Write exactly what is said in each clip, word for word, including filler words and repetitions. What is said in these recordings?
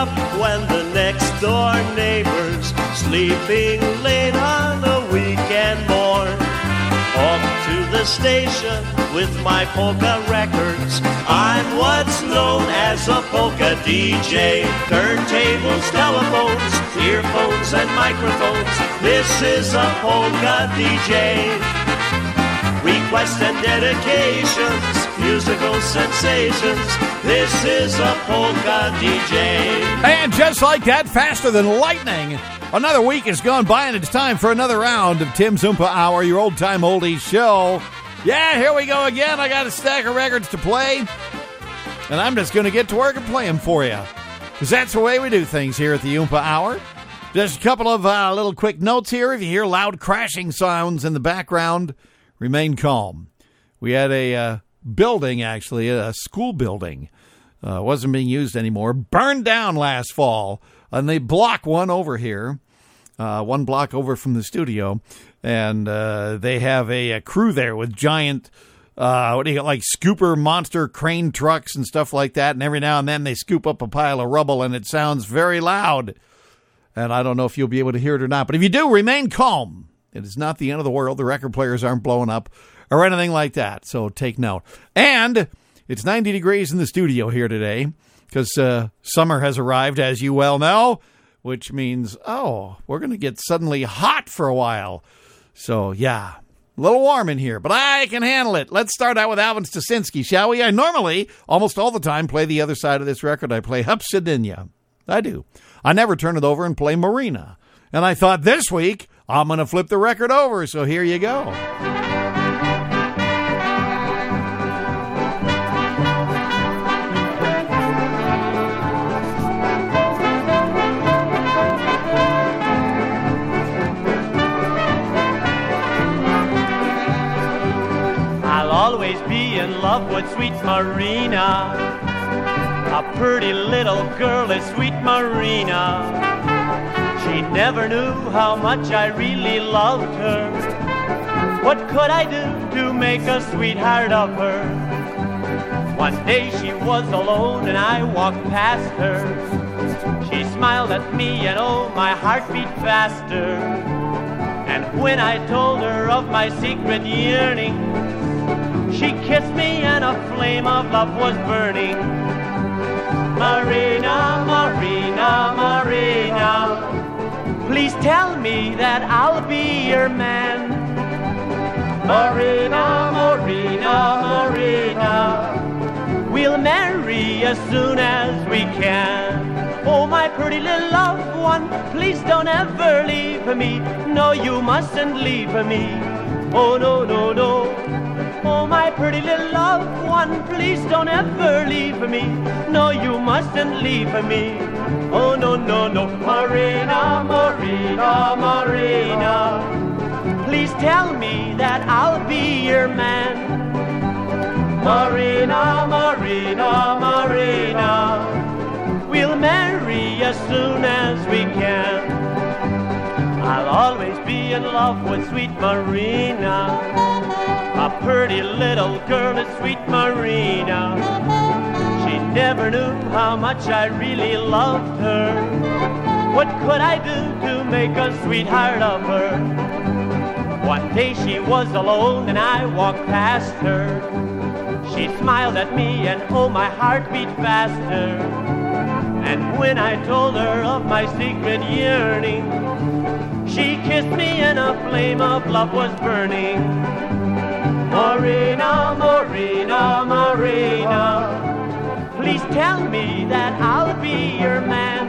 up when the next door neighbor's sleeping late on a weekend morn. Off to the station with my polka records. I'm what's known as a polka D J. Turntables, telephones, earphones and microphones. This is a polka D J. Requests and dedications, musical sensations. This is a polka D J. And just like that, faster than lightning, another week has gone by and it's time for another round of Tim's Oompa Hour, your old-time oldies show. Yeah, here we go again. I got a stack of records to play, and I'm just going to get to work and play them for you, because that's the way we do things here at the Oompa Hour. Just a couple of uh, little quick notes here. If you hear loud crashing sounds in the background, remain calm. We had a uh, building, actually, a school building, uh, wasn't being used anymore, burned down last fall, and they block one over here, uh, one block over from the studio, and uh, they have a, a crew there with giant, uh, what do you got, like scooper monster crane trucks and stuff like that, and every now and then they scoop up a pile of rubble, and it sounds very loud, and I don't know if you'll be able to hear it or not, but if you do, remain calm. It is not the end of the world. The record players aren't blowing up or anything like that, so take note. And it's ninety degrees in the studio here today because uh, summer has arrived, as you well know, which means, oh, we're going to get suddenly hot for a while. So, yeah, a little warm in here, but I can handle it. Let's start out with Alvin Stasinski, shall we? I normally, almost all the time, play the other side of this record. I play Hupsidinia. I do. I never turn it over and play Marina. And I thought this week, I'm going to flip the record over, so here you go. I'll always be in love with sweet Marina. A pretty little girl is sweet Marina. She never knew how much I really loved her. What could I do to make a sweetheart of her? One day she was alone and I walked past her. She smiled at me and oh, my heart beat faster. And when I told her of my secret yearning, she kissed me and a flame of love was burning. Marina, Marina, Marina, please tell me that I'll be your man. Marina, Marina, Marina, we'll marry as soon as we can. Oh, my pretty little loved one, please don't ever leave me. No, you mustn't leave me. Oh, no, no, no. Oh, my pretty little loved one, please don't ever leave me. No, you mustn't leave me. Oh, no, no, no. Marina, Marina, Marina, please tell me that I'll be your man. Marina, Marina, Marina, we'll marry as soon as we can. I'll always be in love with sweet Marina. A pretty little girl is sweet Marina. She never knew how much I really loved her. What could I do to make a sweetheart of her? One day she was alone and I walked past her. She smiled at me and oh, my heart beat faster. And when I told her of my secret yearning, she kissed me and a flame of love was burning. Marina, Marina, Marina, please tell me that I'll be your man.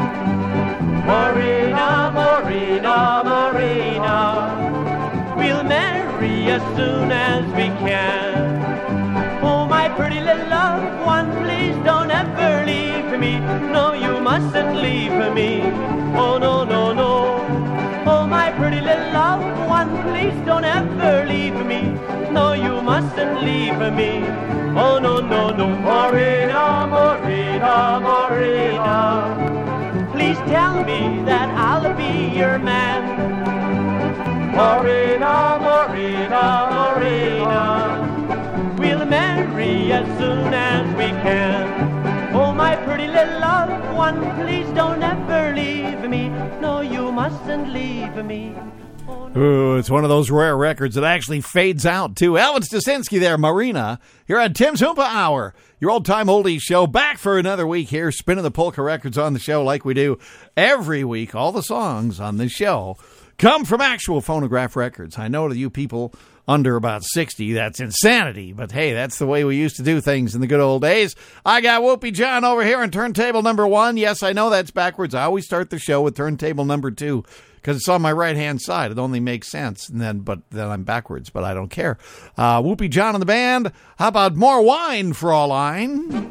Marina, Marina, Marina, we'll marry as soon as we can. Oh, my pretty little loved one, please don't ever leave me. No, you mustn't leave me. Oh, no, no, no. Oh, my pretty little loved one, please don't ever leave me. No, you mustn't leave me. Oh, no, no, no. Marina, Marina, Marina, please tell me that I'll be your man. Marina, Marina, Marina, we'll marry as soon as we can. Oh, my pretty little loved one, one, please don't ever leave me. No, you mustn't leave me. Ooh, it's one of those rare records that actually fades out, too. Alvin Stasinski there, Marina, here on Tim's Oompa Hour, your old-time oldies show, back for another week here, spinning the polka records on the show like we do every week. All the songs on this show come from actual phonograph records. I know to you people under about sixty, that's insanity, but hey, that's the way we used to do things in the good old days. I got Whoopie John over here on turntable number one. Yes, I know that's backwards. I always start the show with turntable number two, because it's on my right-hand side. It only makes sense, and then but then I'm backwards, but I don't care. Uh, Whoopie John and the band. How about More Wine, Fraulein?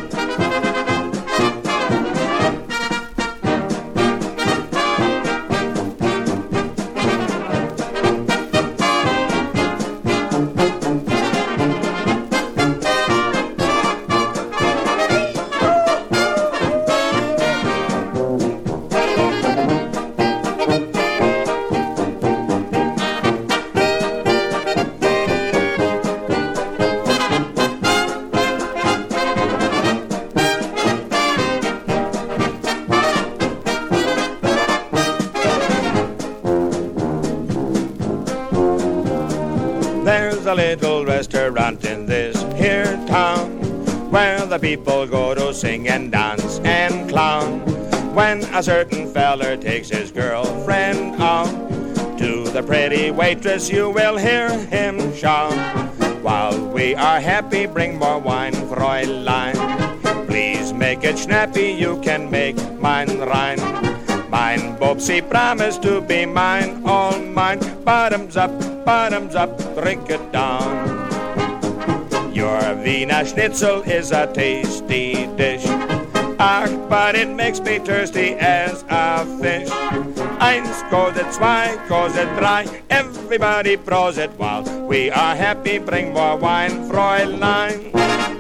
A little restaurant in this here town where the people go to sing and dance and clown. When a certain feller takes his girlfriend out, to the pretty waitress you will hear him shout, while we are happy, bring more wine, Fräulein. Please make it snappy, you can make mine rein. Mine Bobsy promised to be mine, all mine. Bottoms up, bottoms up, drink it down. Your Wiener Schnitzel is a tasty dish. Ach, but it makes me thirsty as a fish. Eins kostet zwei, kostet drei. Everybody pros it while we are happy. Bring more wine, Fräulein.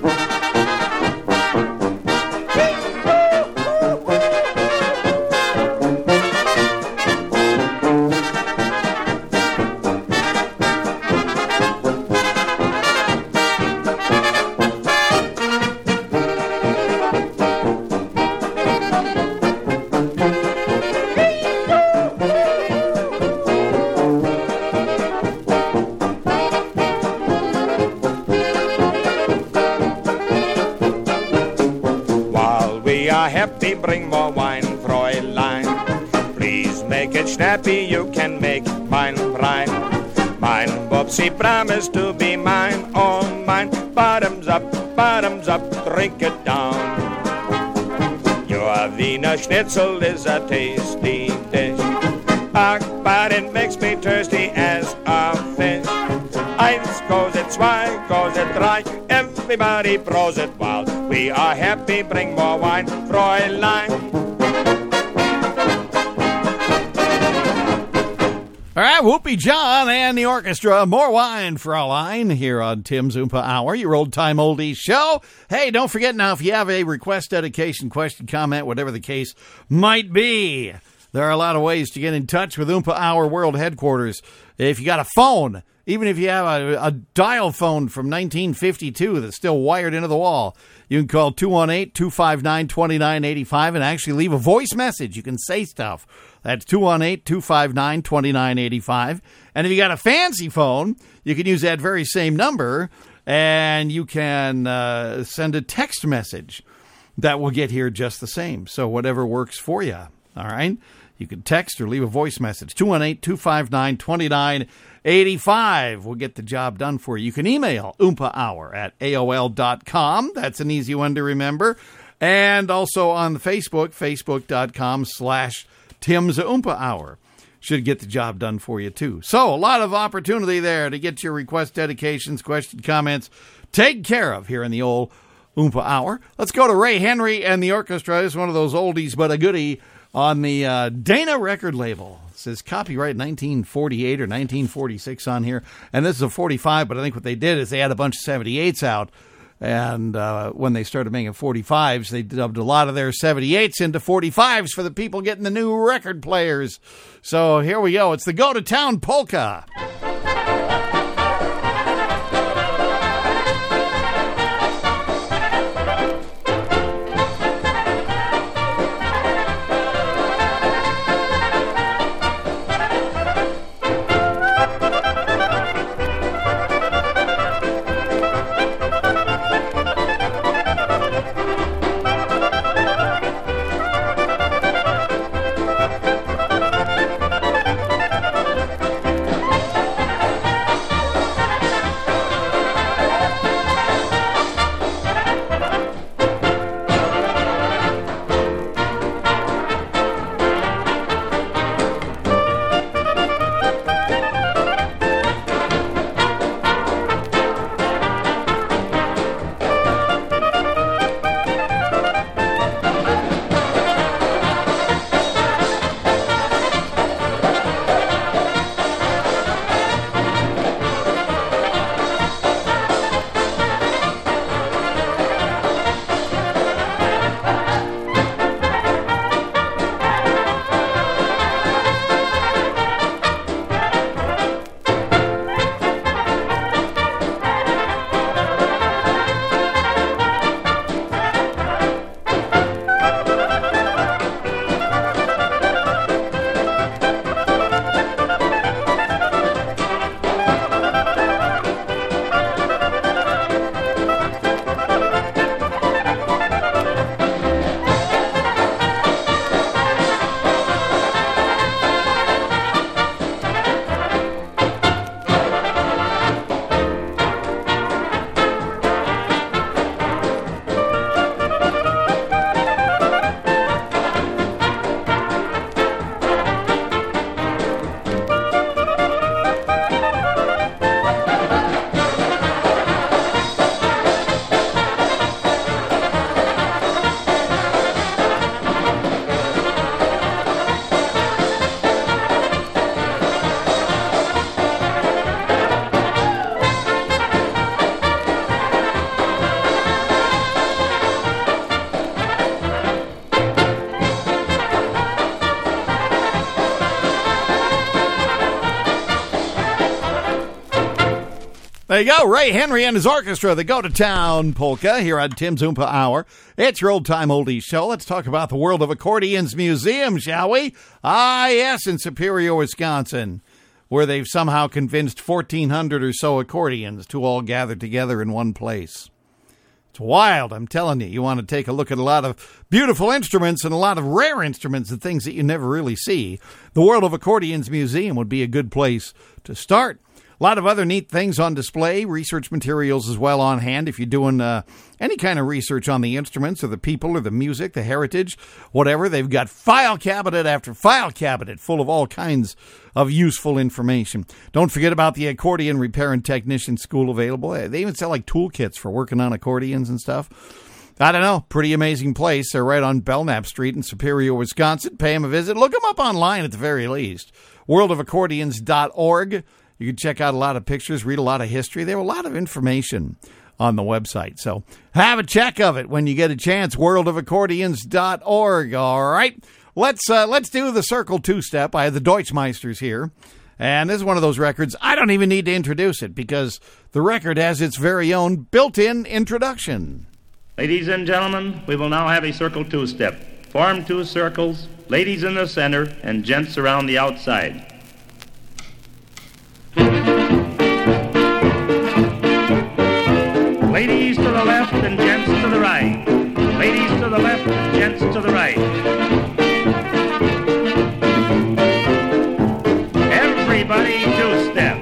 Happy, bring more wine, Fräulein. Please make it snappy, you can make mine rein. Mine Bobsy promised to be mine, all mine. Bottoms up, bottoms up, drink it down. Your Wiener Schnitzel is a tasty dish. Ach, but it makes me thirsty as a fish. Eins kostet zwei, kostet drei. Everybody pros it while we are happy. Bring more wine, Fräulein. All right, Whoopie John and the orchestra. More Wine, Fraulein, here on Tim's Oompa Hour, your old-time oldies show. Hey, don't forget now, if you have a request, dedication, question, comment, whatever the case might be, there are a lot of ways to get in touch with Oompa Hour World Headquarters. If you got a phone, even if you have a, a dial phone from nineteen fifty-two that's still wired into the wall, you can call two one eight, two five nine, two nine eight five and actually leave a voice message. You can say stuff. That's two one eight, two five nine, two nine eight five. And if you got a fancy phone, you can use that very same number, and you can uh, send a text message that will get here just the same. So whatever works for you, all right? You can text or leave a voice message. two one eight, two five nine, two nine eight five. We'll get the job done for you. You can email oompa hour at A O L dot com. That's an easy one to remember. And also on the Facebook, facebook.com slash Tim's Oompa Hour. Should get the job done for you, too. So, a lot of opportunity there to get your request, dedications, question, comments taken care of here in the old Oompa Hour. Let's go to Ray Henry and the orchestra. It's one of those oldies but a goodie on the uh, Dana record label. It says copyright nineteen forty-eight or nineteen forty-six on here. And this is a forty-five, but I think what they did is they had a bunch of seventy-eights out. And uh, when they started making forty-fives, they dubbed a lot of their seventy-eights into forty-fives for the people getting the new record players. So here we go. It's the Go to Town Polka. There you go, Ray Henry and his orchestra, the Go to Town Polka here on Tim's Oompa Hour. It's your old-time oldies show. Let's talk about the World of Accordions Museum, shall we? Ah, yes, in Superior, Wisconsin, where they've somehow convinced fourteen hundred or so accordions to all gather together in one place. It's wild, I'm telling you. You want to take a look at a lot of beautiful instruments and a lot of rare instruments and things that you never really see. The World of Accordions Museum would be a good place to start. A lot of other neat things on display, research materials as well on hand if you're doing uh, any kind of research on the instruments or the people or the music, the heritage, whatever. They've got file cabinet after file cabinet full of all kinds of useful information. Don't forget about the Accordion Repair and Technician School available. They even sell like toolkits for working on accordions and stuff. I don't know. Pretty amazing place. They're right on Belknap Street in Superior, Wisconsin. Pay them a visit. Look them up online at the very least. world of accordions dot org. You can check out a lot of pictures, read a lot of history. There are a lot of information on the website. So have a check of it when you get a chance, world of accordions dot org. All right. Let's uh, let's do the Circle two-step. I have the Deutschmeisters here. And this is one of those records, I don't even need to introduce it because the record has its very own built-in introduction. Ladies and gentlemen, we will now have a Circle two-step. Form two circles, ladies in the center, and gents around the outside. Ladies to the left and gents to the right. Ladies to the left and gents to the right. Everybody two-step.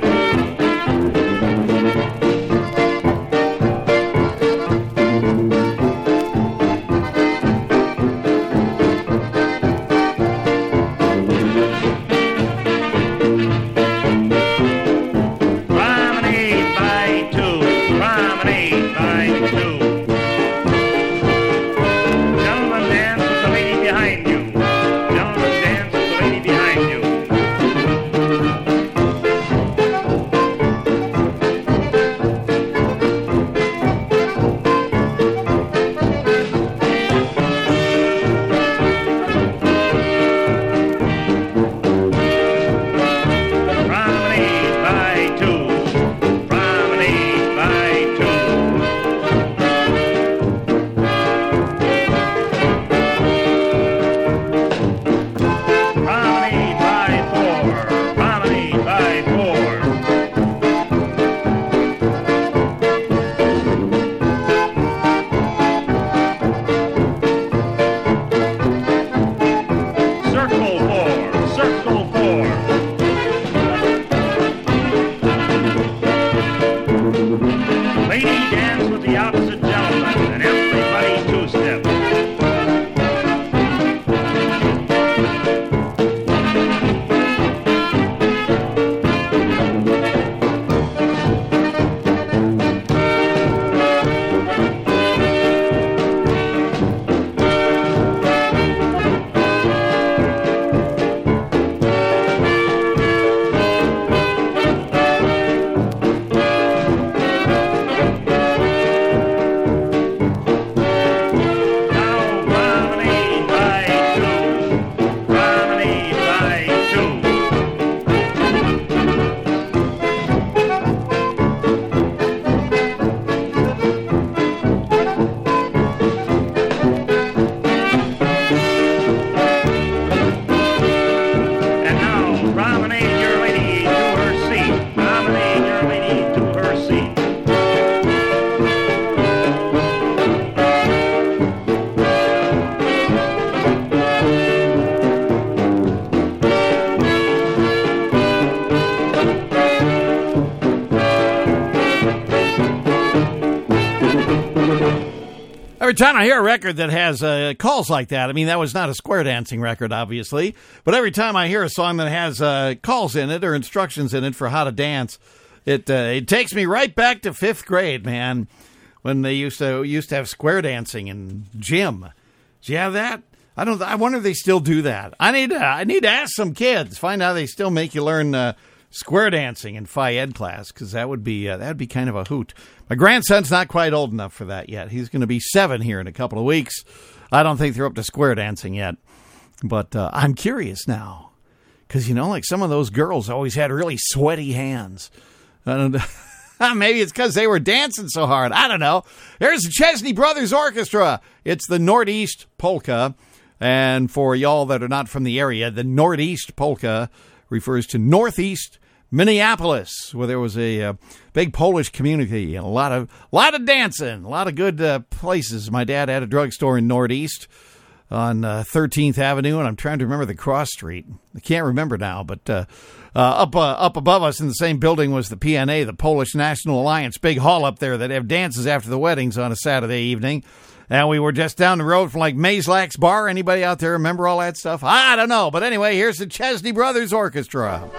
Every time I hear a record that has uh, calls like that, I mean, that was not a square dancing record, obviously, but every time I hear a song that has uh, calls in it or instructions in it for how to dance, it uh, it takes me right back to fifth grade, man, when they used to used to have square dancing in gym. Do you have that? I don't. I wonder if they still do that. I need to, I need to ask some kids, find out if they still make you learn uh, square dancing in Phi Ed class, because that would be uh, that would be kind of a hoot. My grandson's not quite old enough for that yet. He's going to be seven here in a couple of weeks. I don't think they're up to square dancing yet. But uh, I'm curious now. Because, you know, like some of those girls always had really sweaty hands. I don't Maybe it's because they were dancing so hard. I don't know. Here's the Chesney Brothers Orchestra. It's the Northeast Polka. And for y'all that are not from the area, the Northeast Polka refers to Northeast Minneapolis, where there was a uh, big Polish community and a lot of lot of dancing, a lot of good uh, places. My dad had a drugstore in Northeast on uh, thirteenth Avenue, and I'm trying to remember the cross street. I can't remember now, but uh, uh, up uh, up above us in the same building was the P N A, the Polish National Alliance, big hall up there that have dances after the weddings on a Saturday evening. And we were just down the road from like Mazlak's Bar. Anybody out there remember all that stuff? I don't know. But anyway, here's the Chesney Brothers Orchestra.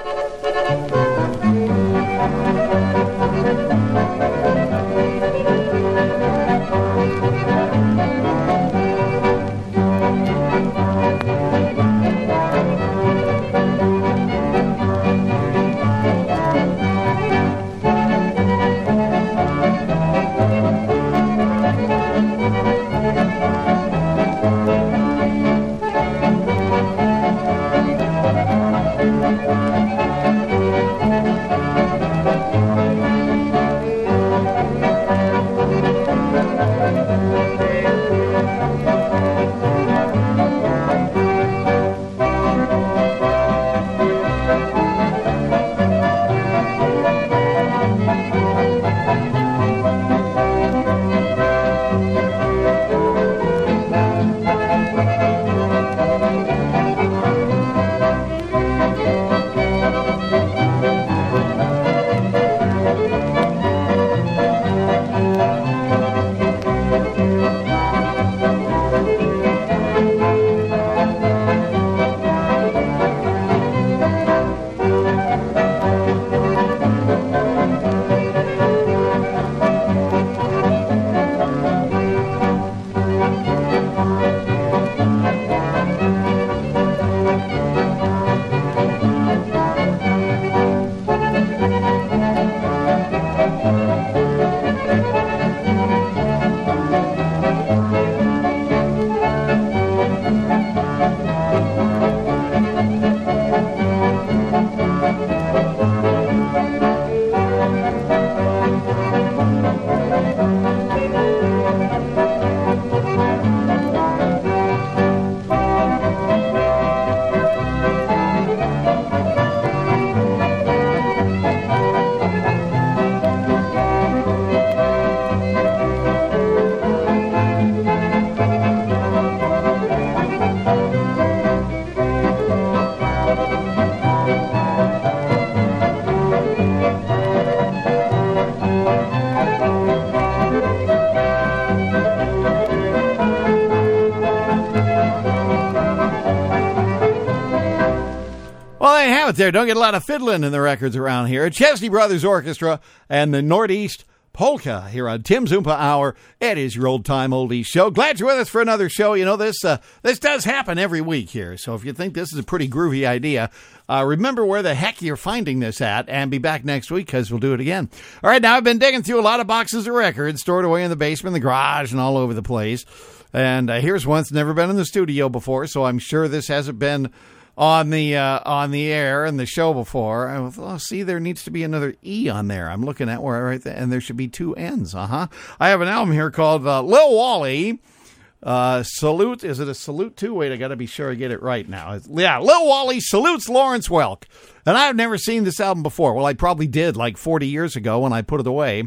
There, don't get a lot of fiddling in the records around here. Chesney Brothers Orchestra and the Northeast Polka here on Tim Zumpa Hour. It is your old time oldies show. Glad you're with us for another show. You know, this uh, this does happen every week here. So if you think this is a pretty groovy idea, uh, remember where the heck you're finding this at and be back next week because we'll do it again. All right, now I've been digging through a lot of boxes of records stored away in the basement, the garage, and all over the place. And uh, here's one that's never been in the studio before, so I'm sure this hasn't been on the uh, on the air and the show before. I was, oh, see, there needs to be another E on there. I'm looking at where right there, and there should be two N's. Uh-huh. I have an album here called uh, Lil Wally. Uh, salute. Is it a salute too? Wait, I got to be sure I get it right now. It's, yeah, Lil Wally salutes Lawrence Welk. And I've never seen this album before. Well, I probably did like forty years ago when I put it away.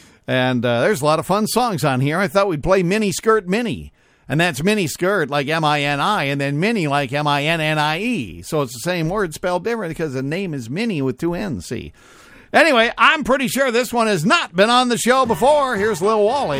And uh, there's a lot of fun songs on here. I thought we'd play Mini Skirt Mini. And that's mini skirt like M I N I, and then mini like M I N N I E. So it's the same word spelled different because the name is Mini with two N's, see. Anyway, I'm pretty sure this one has not been on the show before. Here's Lil Wally.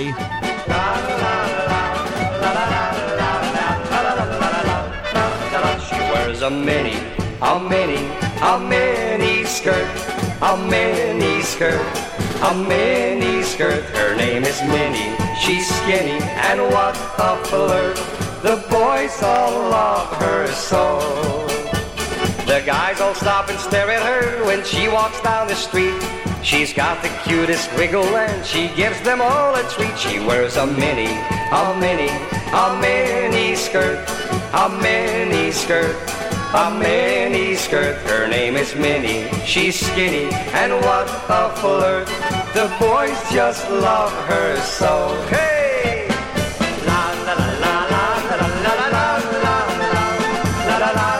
She wears a mini, a mini, a mini skirt, a mini skirt, a mini skirt. Her name is Minnie. She's skinny and what a flirt. The boys all love her so. The guys all stop and stare at her when she walks down the street. She's got the cutest wiggle and she gives them all a treat. She wears a mini, a mini, a mini skirt, a mini skirt, a mini skirt. Her name is Minnie. She's skinny and what a flirt. The boys just love her so. Hey! La la la la la la la la la la la la la la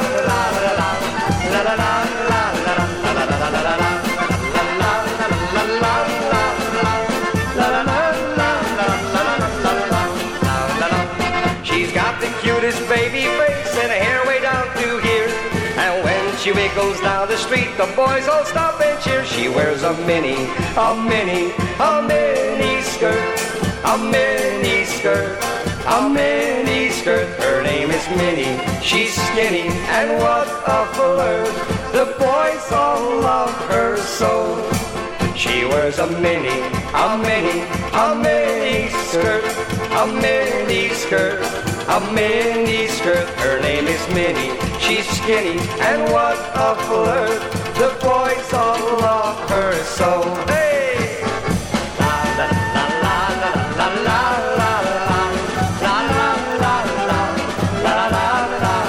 She's got the cutest baby face and hair way down to here. And when she wiggles down the street, the boys all stop and cheer. She wears a mini, a mini, a mini skirt, a mini skirt, a mini skirt. Her name is Minnie, she's skinny, and what a flirt. The boys all love her so. She wears a mini, a mini, a mini skirt, a mini skirt, a mini skirt. Her name is Minnie, she's skinny, and what a flirt. The boys all love her so. Hey! La la la la la la la la la la la la la la la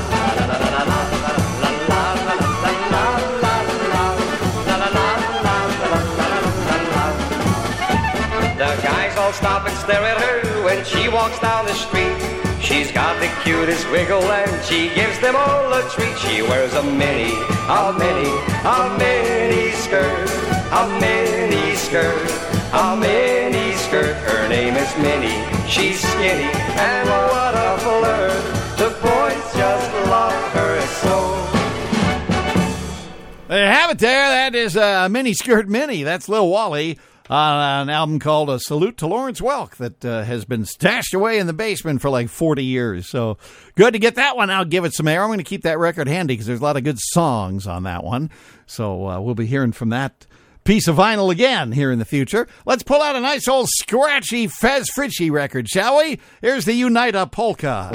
The guys all stop and stare at her when she walks down the street. She's got the cutest wiggle and she gives them all a treat. She wears a mini, a mini, a mini skirt, a mini skirt, a mini skirt. Her name is Minnie, she's skinny, and what a flirt. The boys just love her so. There you have it there. That is uh, Mini Skirt Minnie. That's Lil Wally on an album called A Salute to Lawrence Welk that uh, has been stashed away in the basement for like forty years. So good to get that one out, give it some air. I'm going to keep that record handy because there's a lot of good songs on that one. So uh, we'll be hearing from that piece of vinyl again here in the future. Let's pull out a nice old scratchy Fez Fritchie record, shall we? Here's the Unita Polka.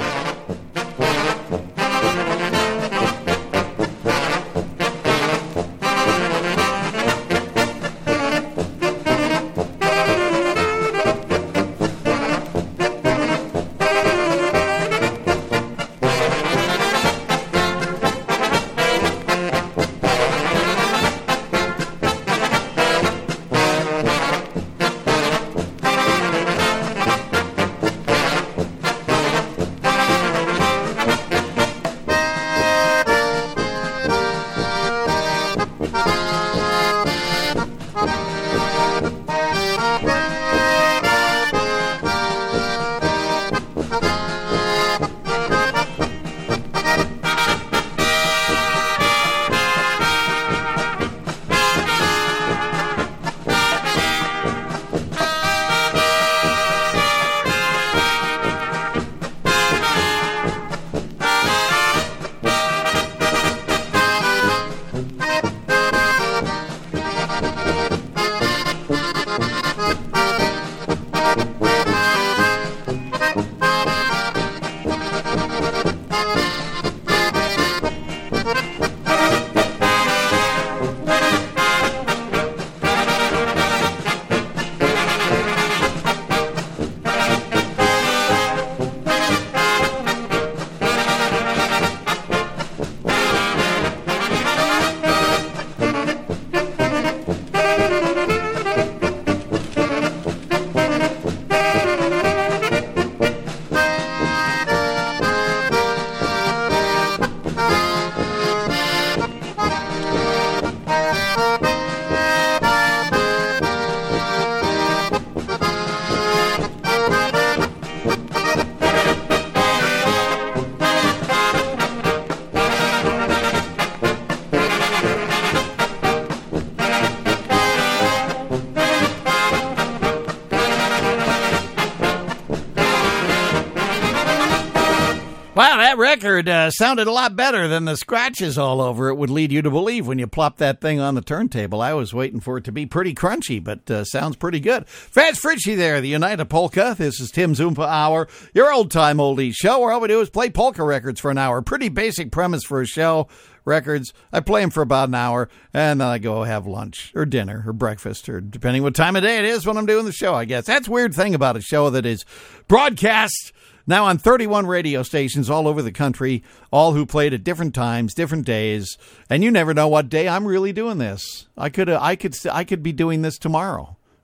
Wow, that record uh, sounded a lot better than the scratches all over it would lead you to believe when you plop that thing on the turntable. I was waiting for it to be pretty crunchy, but uh, sounds pretty good. Fez Fritchie there, the Unita Polka. This is Tim Zoompa Hour, your old-time oldies show, where all we do is play polka records for an hour. Pretty basic premise for a show. Records, I play them for about an hour, and then I go have lunch or dinner or breakfast, or depending what time of day it is when I'm doing the show, I guess. That's the weird thing about a show that is broadcast now on thirty-one radio stations all over the country, all who played at different times, different days, and you never know what day I'm really doing this. I could, uh, I could, I could be doing this tomorrow.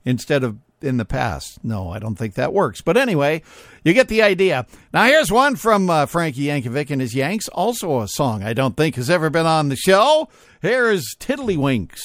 instead of in the past. No, I don't think that works. But anyway, you get the idea. Now, here's one from uh, Frankie Yankovic and his Yanks. Also a song I don't think has ever been on the show. Here's Tiddlywinks.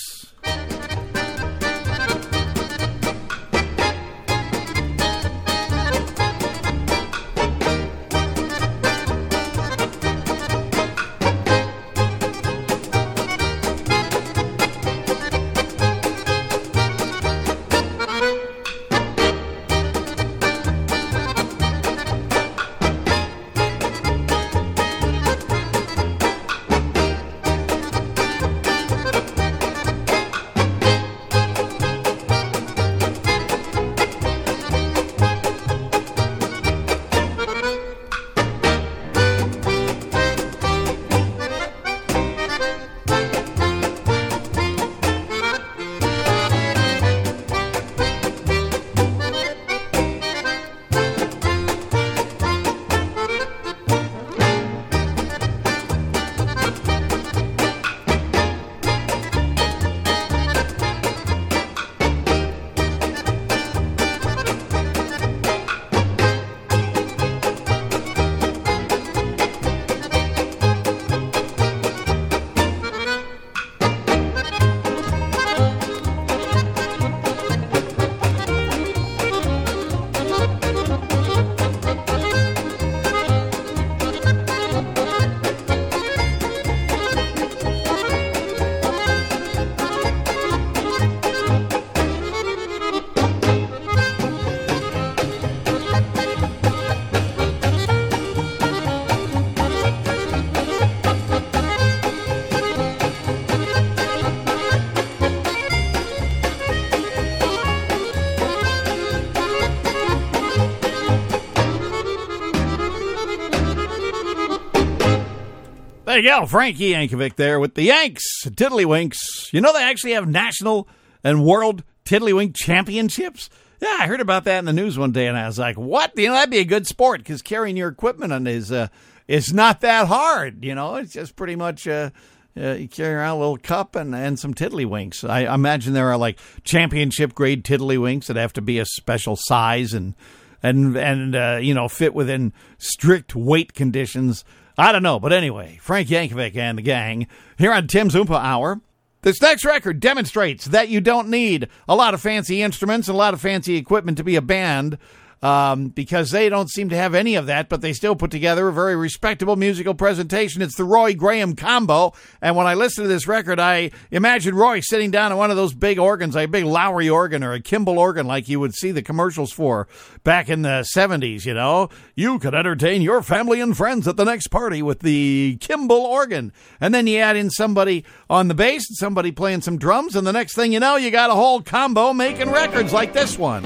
There you go, Frankie Yankovic there with the Yanks, Tiddlywinks. You know they actually have national and world Tiddlywink championships? Yeah, I heard about that in the news one day, and I was like, what? You know, that'd be a good sport, because carrying your equipment on is, uh, is not that hard, you know? It's just pretty much uh, uh, you carry around a little cup and, and some Tiddlywinks. I imagine there are, like, championship-grade Tiddlywinks that have to be a special size and, and, and uh, you know, fit within strict weight conditions. I don't know, but anyway, Frank Yankovic and the gang here on Tim's Oompa Hour. This next record demonstrates that you don't need a lot of fancy instruments and a lot of fancy equipment to be a band, um, because they don't seem to have any of that, but they still put together a very respectable musical presentation. It's the Roy Graham Combo, and when I listen to this record, I imagine Roy sitting down at one of those big organs, like a big Lowry organ or a Kimball organ like you would see the commercials for back in the seventies, you know. You could entertain your family and friends at the next party with the Kimball organ. And then you add in somebody on the bass and somebody playing some drums, and the next thing you know, you got a whole combo making records like this one.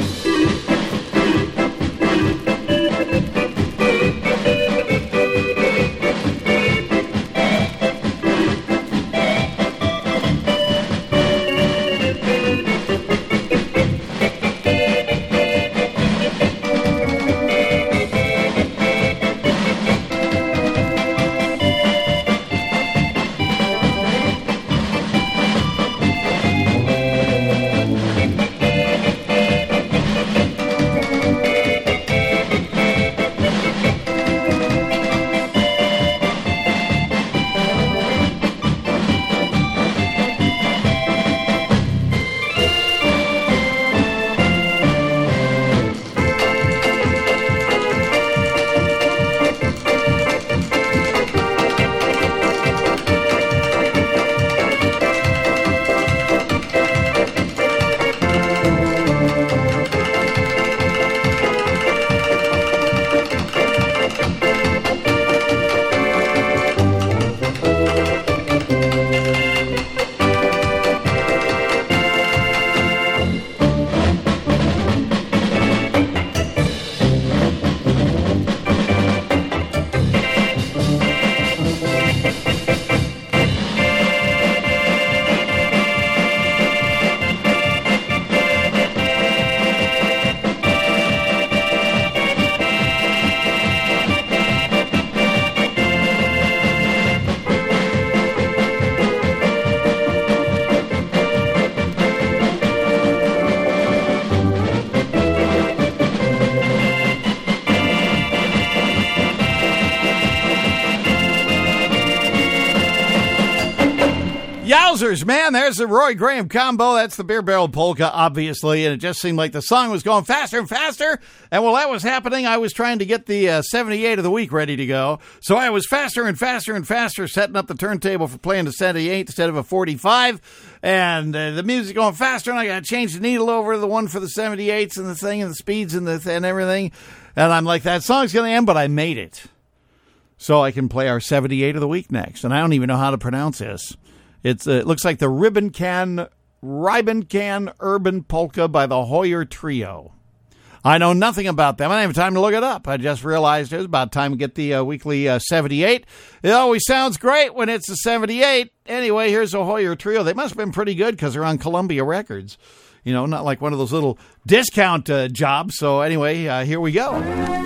Wowzers, man, there's the Roy Graham combo. That's the Beer Barrel Polka, obviously, and it just seemed like the song was going faster and faster. And while that was happening, I was trying to get the uh, seventy-eight of the week ready to go. So I was faster and faster and faster setting up the turntable for playing the seventy-eight instead of a forty-five. And uh, the music going faster, and I got to change the needle over to the one for the seventy-eights and the thing and the speeds and, the, and everything. And I'm like, that song's going to end, but I made it. So I can play our seventy-eight of the week next. And I don't even know how to pronounce this. It's, uh, it looks like the Ribbon Can, Ribbon Can Urban Polka by the Hoyer Trio. I know nothing about them. I didn't have time to look it up. I just realized it was about time to get the uh, weekly uh, seventy-eight. It always sounds great when it's a seventy-eight. Anyway, here's the Hoyer Trio. They must have been pretty good because they're on Columbia Records. You know, not like one of those little discount uh, jobs. So anyway, uh, here we go.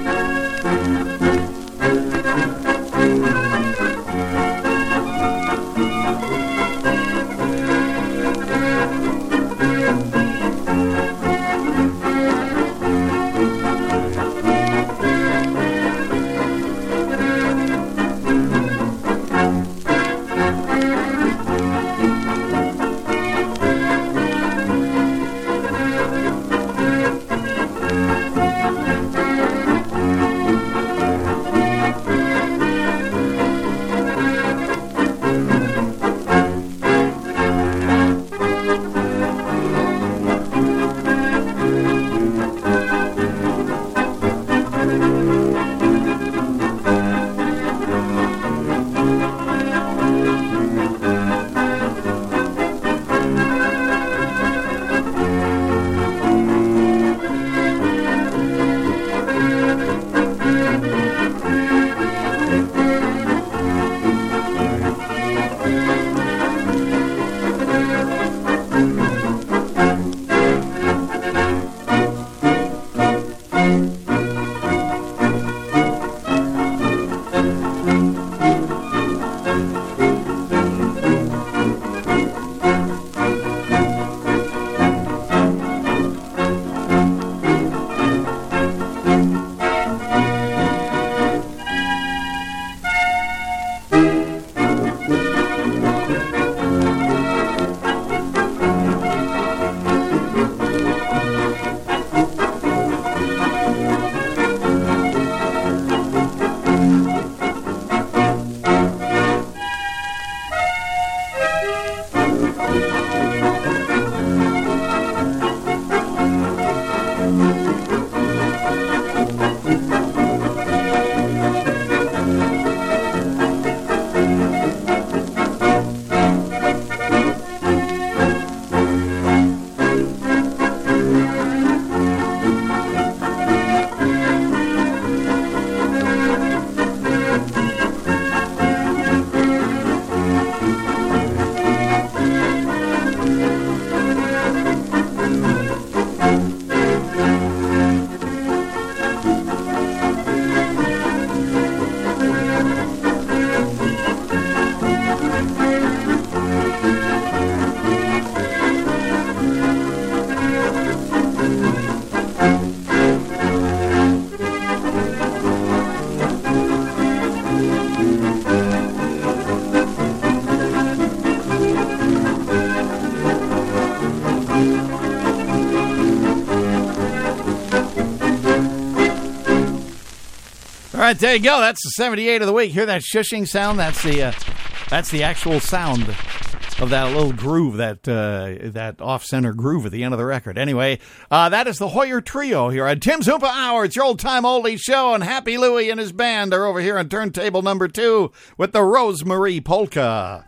All right, there you go. That's the seventy-eight of the week. Hear that shushing sound? That's the uh, that's the actual sound of that little groove, that uh, that off-center groove at the end of the record. Anyway, uh, that is the Hoyer Trio here at Tim's Oompa Hour. It's your old-time oldie show, and Happy Louie and his band are over here on turntable number two with the Rosemary Polka.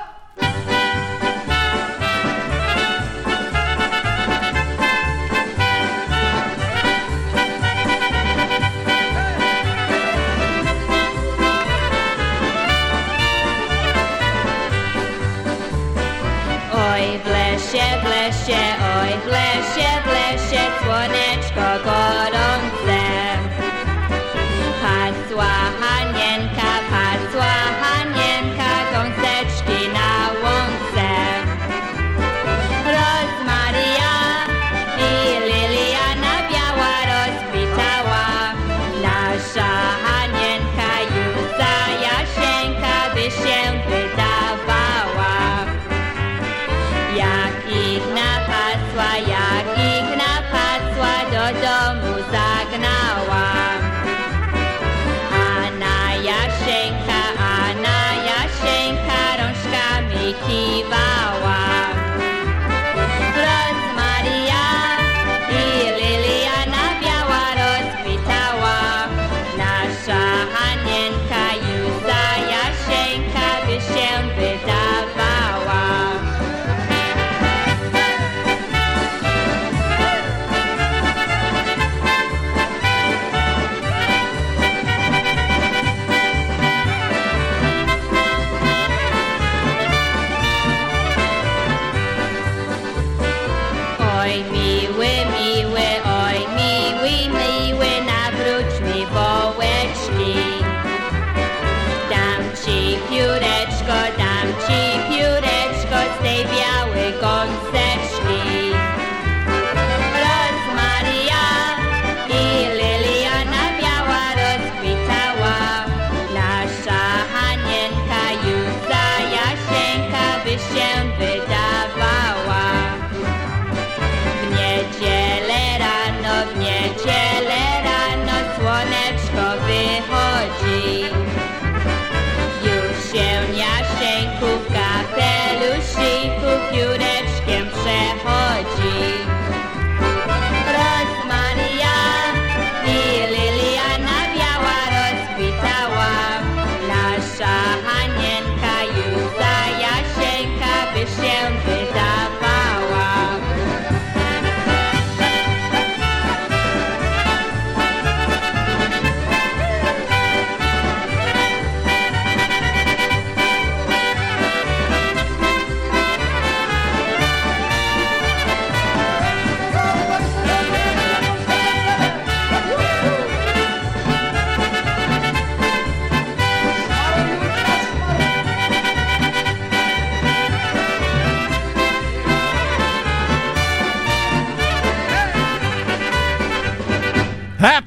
Oj, w lesie, w lesie, oj, w lesie, w lesie, słoneczko gorące. Pasła hanienka, pasła hanienka, gąseczki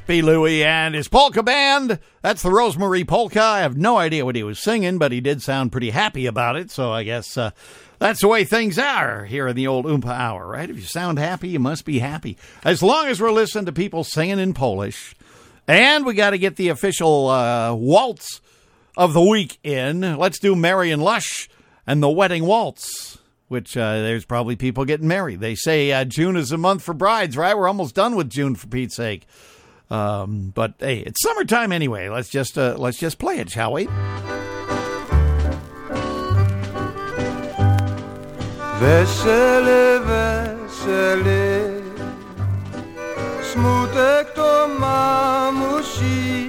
P. Louie and his polka band. That's the Rosemary Polka. I have no idea what he was singing, but he did sound pretty happy about it. So I guess uh, that's the way things are here in the old Oompa Hour, right? If you sound happy, you must be happy. As long as we're listening to people singing in Polish. And we got to get the official uh, waltz of the week in. Let's do Marion Lush and the Wedding Waltz, which uh, there's probably people getting married. They say uh, June is a month for brides, right? We're almost done with June, for Pete's sake. Um, but hey, it's summertime anyway. Let's just uh, let's just play it, shall we? Wesele, wesele, smutek to mamusi.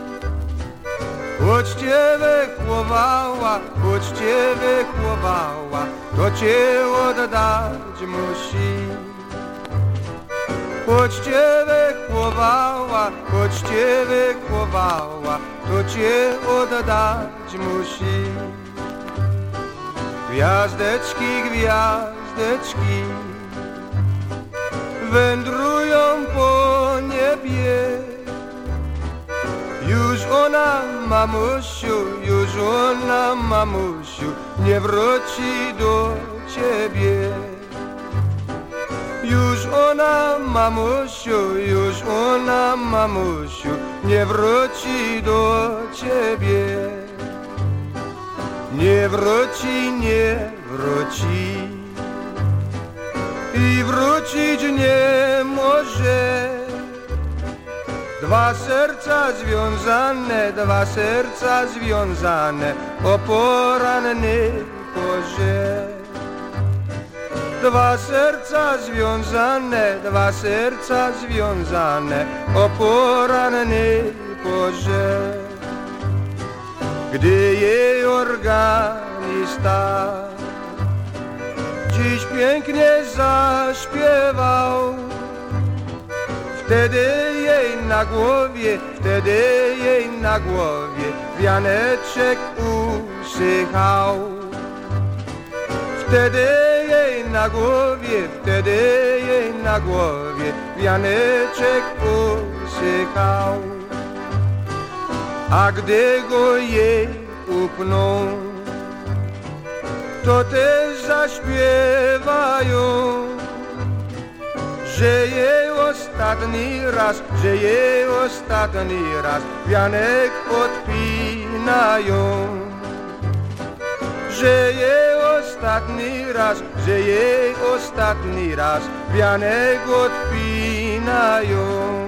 Choć cię wychowała, choć cię wychowała, to cię oddać musi. Choć cię wychowała, choć cię wychowała, to cię oddać musi. Gwiazdeczki, gwiazdeczki wędrują po niebie. Już ona, mamusiu, już ona, mamusiu, nie wróci do ciebie. Już ona, mamusiu, już ona, mamusiu, nie wróci do ciebie. Nie wróci, nie wróci i wrócić nie może. Dwa serca związane, dwa serca związane o porannej porze. Dwa serca związane, dwa serca związane o porannej porze. Gdy jej organista dziś pięknie zaśpiewał, wtedy jej na głowie, wtedy jej na głowie wianeczek usychał. Wtedy jej na głowie, wtedy jej na głowie wianeczek usychał. A gdy go jej upną, to też zaśpiewają, że jej ostatni raz, że jej ostatni raz wianek odpinają. Że jej ostatni raz, że jej ostatni raz wianek odpinają.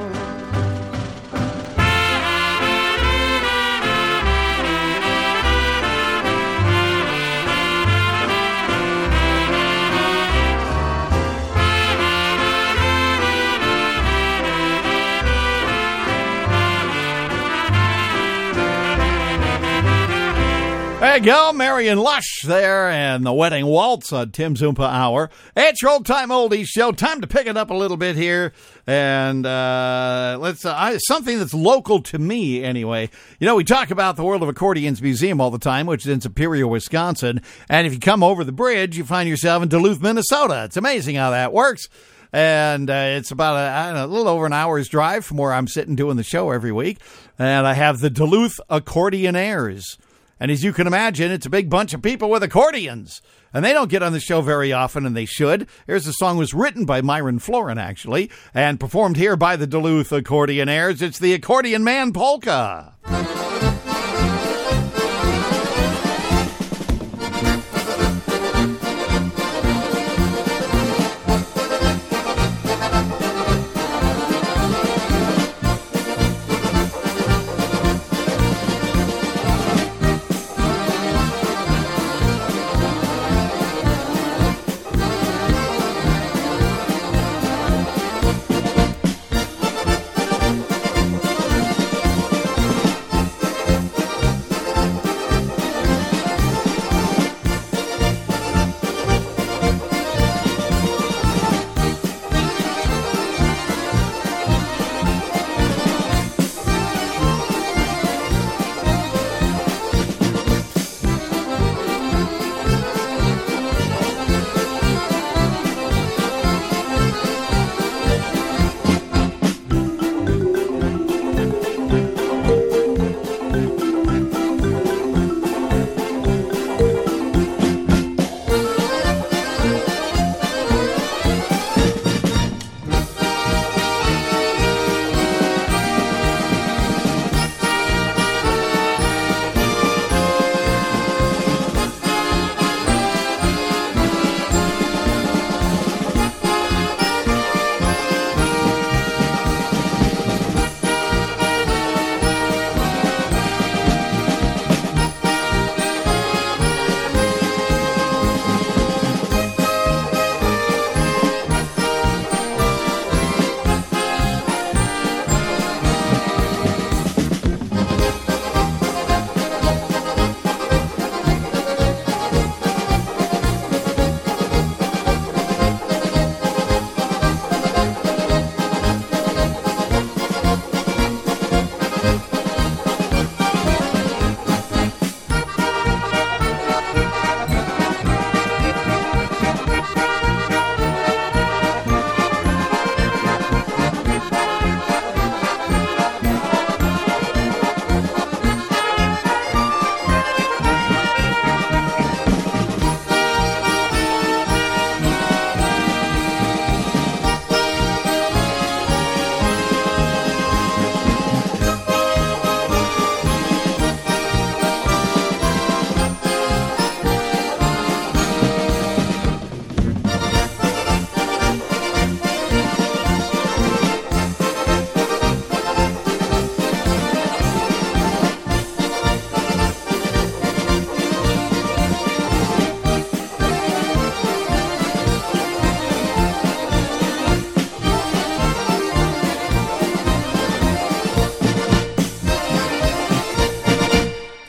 There you go, Marion Lush there, and the Wedding Waltz on Tim's Oompa Hour. It's your Old Time Oldies show. Time to pick it up a little bit here, and uh, let's uh, I, something that's local to me anyway. You know, we talk about the World of Accordions Museum all the time, which is in Superior, Wisconsin, and if you come over the bridge, you find yourself in Duluth, Minnesota. It's amazing how that works. And uh, it's about a, I don't know, a little over an hour's drive from where I'm sitting doing the show every week, and I have the Duluth Accordionaires. And as you can imagine, it's a big bunch of people with accordions. And they don't get on the show very often, and they should. Here's a song that was written by Myron Florin, actually, and performed here by the Duluth Accordionaires. It's the Accordion Man Polka.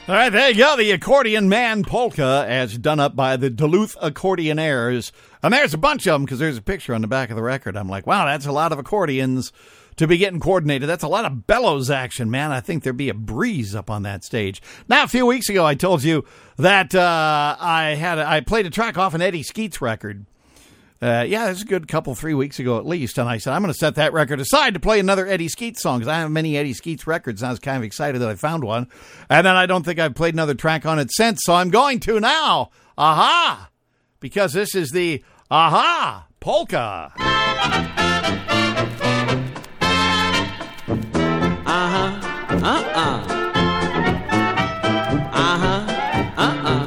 All right, there you go. The Accordion Man Polka, as done up by the Duluth Accordionaires. And there's a bunch of them because there's a picture on the back of the record. I'm like, wow, that's a lot of accordions to be getting coordinated. That's a lot of bellows action, man. I think there'd be a breeze up on that stage. Now, a few weeks ago, I told you that uh, I had a, I played a track off an Eddie Skeets record. Uh, yeah, it was a good couple, three weeks ago at least. And I said, I'm going to set that record aside to play another Eddie Skeets song because I have many Eddie Skeets records. And I was kind of excited that I found one. And then I don't think I've played another track on it since. So I'm going to now. Aha! Because this is the Aha Polka. Uh-huh. Uh-uh. Uh-huh. Uh-uh.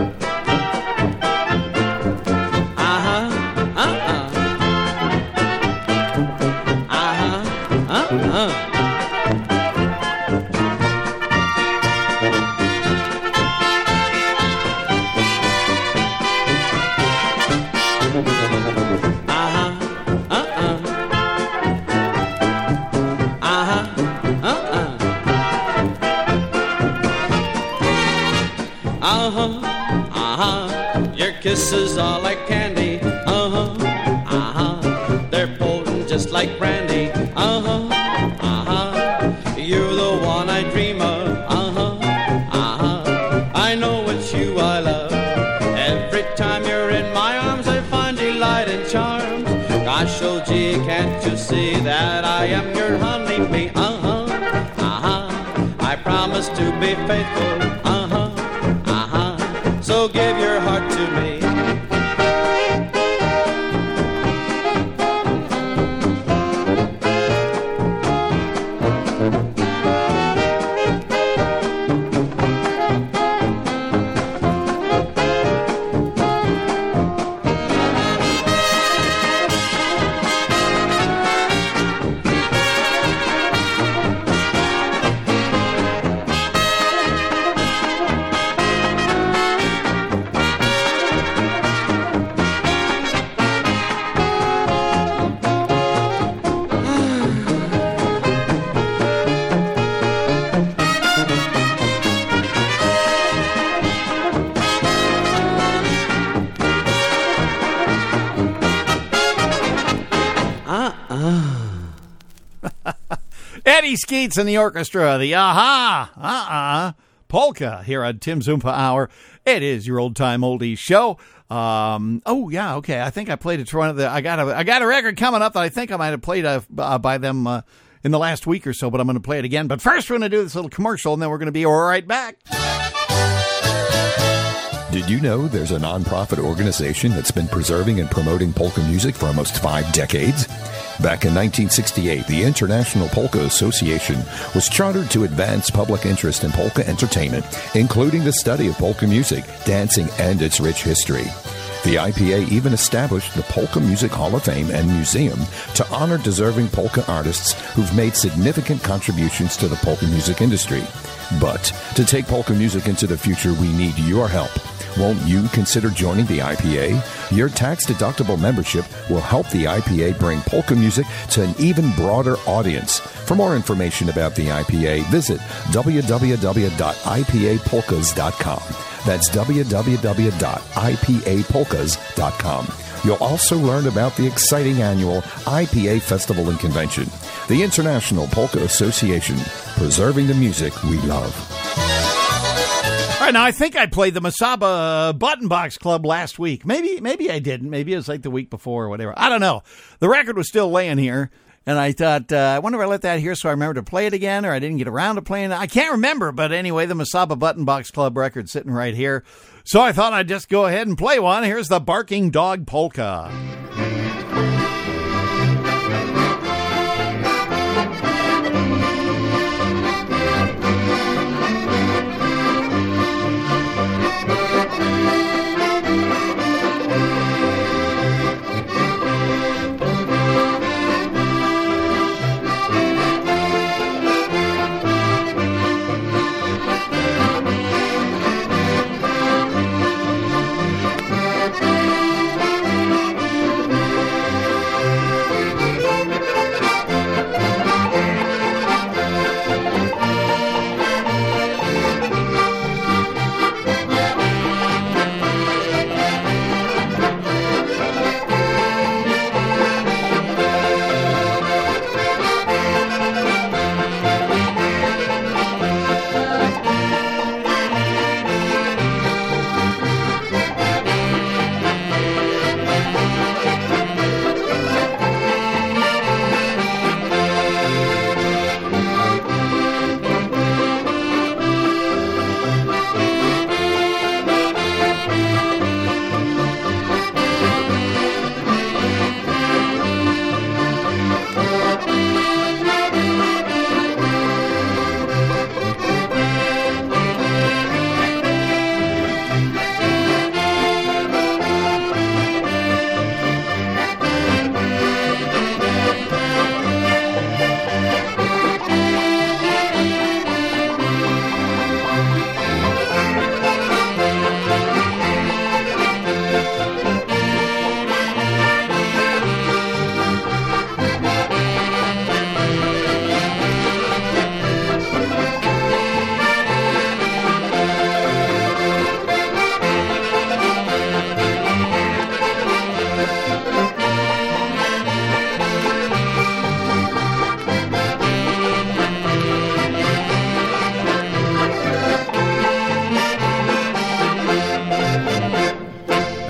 Kisses are like candy, uh-huh, uh-huh. They're potent just like brandy, uh-huh, uh-huh. You're the one I dream of, uh-huh, uh-huh. I know it's you I love. Every time you're in my arms I find delight and charms. Gosh, oh gee, can't you see that I am your honeybee, uh-huh, uh-huh. I promise to be faithful, uh-huh, uh-huh. So give your heart to me. Eddie Skeets and the orchestra, the Aha, uh-uh, Polka here on Tim's Oompa Hour. It is your old-time oldies show. Um, oh, yeah, okay, I think I played it. One of the, I got a, I got a record coming up that I think I might have played uh, uh, by them uh, in the last week or so, but I'm going to play it again. But first, we're going to do this little commercial, and then we're going to be right back. Did you know there's a nonprofit organization that's been preserving and promoting polka music for almost five decades? Back in nineteen sixty-eight, the International Polka Association was chartered to advance public interest in polka entertainment, including the study of polka music, dancing, and its rich history. The I P A even established the Polka Music Hall of Fame and Museum to honor deserving polka artists who've made significant contributions to the polka music industry. But to take polka music into the future, we need your help. Won't you consider joining the I P A? Your tax-deductible membership will help the I P A bring polka music to an even broader audience. For more information about the I P A, visit w w w dot i p a polkas dot com. That's w w w dot i p a polkas dot com. You'll also learn about the exciting annual I P A Festival and Convention, the International Polka Association, preserving the music we love. All right, now I think I played the Masaba Button Box Club last week. Maybe maybe I didn't. Maybe it was like the week before or whatever. I don't know. The record was still laying here, and I thought, uh, I wonder if I let that here so I remember to play it again, or I didn't get around to playing it. I can't remember, but anyway, the Masaba Button Box Club record sitting right here. So I thought I'd just go ahead and play one. Here's the Barking Dog Polka.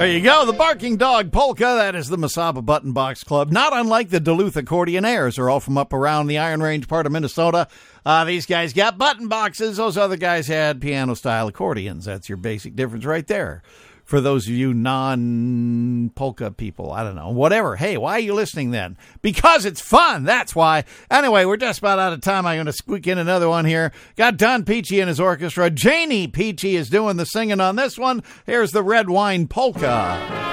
There you go, the Barking Dog Polka. That is the Mesaba Button Box Club. Not unlike the Duluth Accordionaires, are all from up around the Iron Range part of Minnesota. Uh, these guys got button boxes. Those other guys had piano-style accordions. That's your basic difference right there. For those of you non-polka people, I don't know, whatever. Hey, why are you listening then? Because it's fun, that's why. Anyway, we're just about out of time. I'm going to squeak in another one here. Got Don Peachy and his orchestra. Janie Peachy is doing the singing on this one. Here's the Red Wine Polka.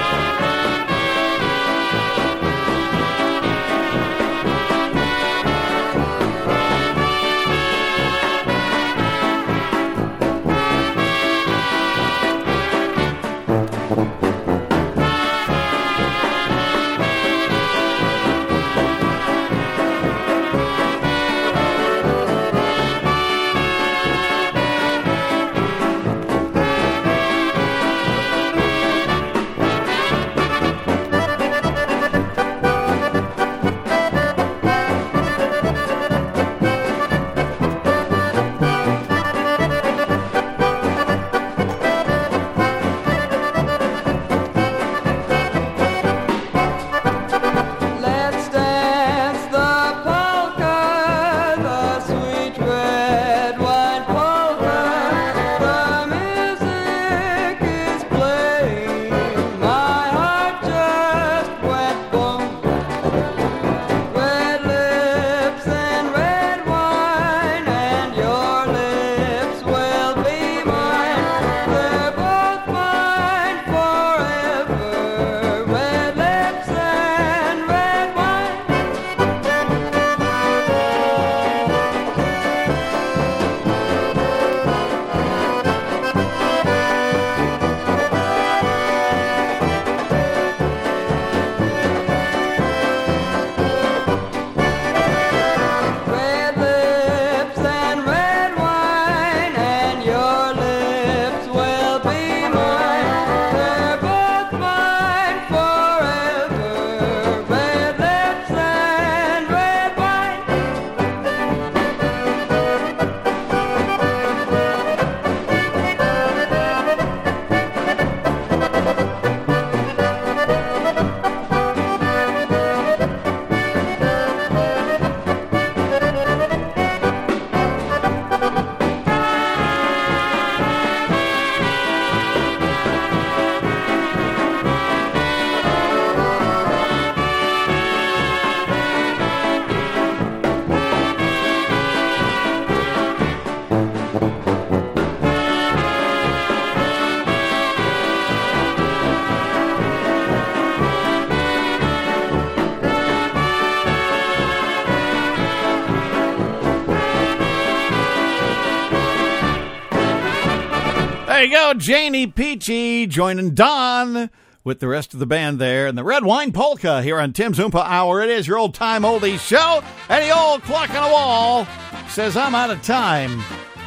There you go, Janie Peachy joining Don with the rest of the band there. And the Red Wine Polka here on Tim's Oompa Hour. It is your old-time oldies show. And the old clock on the wall says I'm out of time.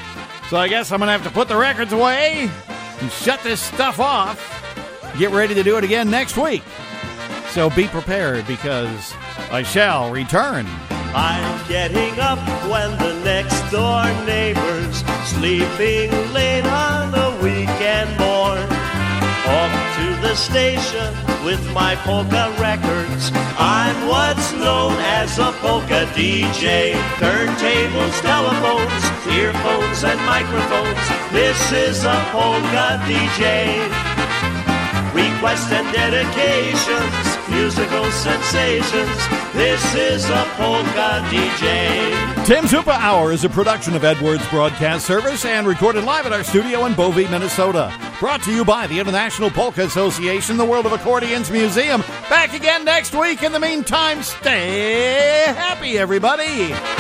So I guess I'm going to have to put the records away and shut this stuff off. Get ready to do it again next week. So be prepared because I shall return. I'm getting up when the next door neighbor's sleeping late on a weekend morn. Off to the station with my polka records. I'm what's known as a polka D J. Turntables, telephones, earphones, and microphones. This is a polka D J. Requests and dedications, musical sensations. This is a polka D J. Tim's Oompa Hour is a production of Edwards Broadcast Service and recorded live at our studio in Bovey, Minnesota. Brought to you by the International Polka Association, the World of Accordions Museum. Back again next week. In the meantime, stay happy, everybody.